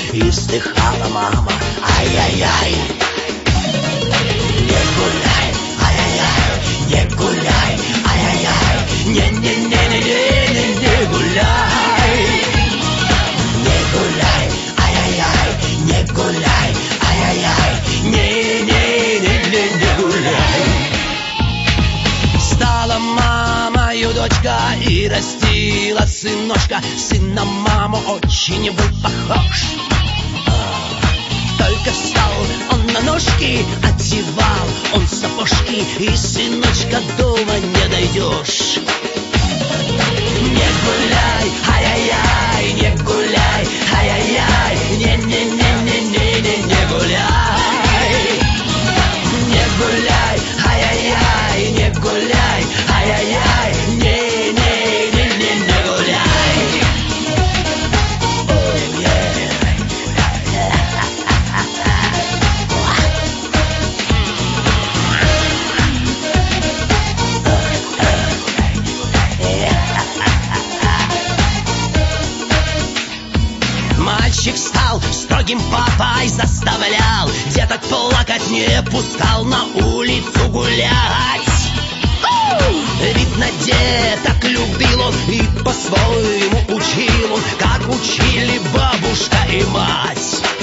и вздыхала мама. Ай-яй-яй, не гуляй, ай-яй-яй, не гуляй, ай-яй-яй, не гуляй, не гуляй, ай-яй-яй, не гуляй, ай-яй-яй, не гуляй. Стала мамою дочка и растила сыночка. Сын на маму очень был похож. Только встал он на ножки, одевал он сапожки, и сыночка дома не дойдешь. Не гуляй, ай-яй-яй, не гуляй, ай-яй-яй, не гуляй, не гуляй, ай-яй-яй, не гуляй, ай-яй-яй, не гуляй. Мальчик стал строгим папой, заставлял деток плакать, не пускал на улицу гулять. Видно, деток любил он и по-своему учил он, как учили бабушка и мать.